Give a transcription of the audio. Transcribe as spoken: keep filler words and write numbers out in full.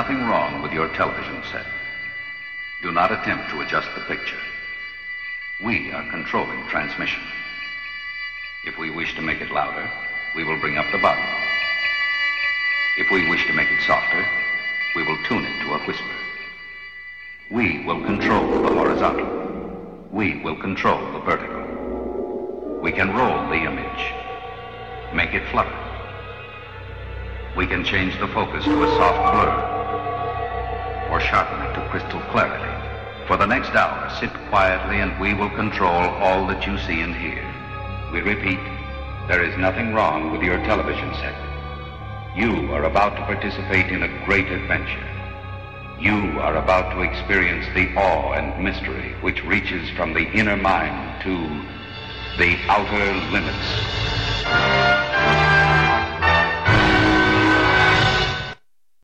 nothing wrong with your television set. Do not attempt to adjust the picture. We are controlling transmission. If we wish to make it louder, we will bring up the volume. If we wish to make it softer, we will tune it to a whisper. We will control the horizontal. We will control the vertical. We can roll the image, make it flutter. We can change the focus to a soft blur, or sharpen it to crystal clarity. For the next hour, sit quietly and we will control all that you see and hear. We repeat, there is nothing wrong with your television set. You are about to participate in a great adventure. You are about to experience the awe and mystery which reaches from the inner mind to the outer limits.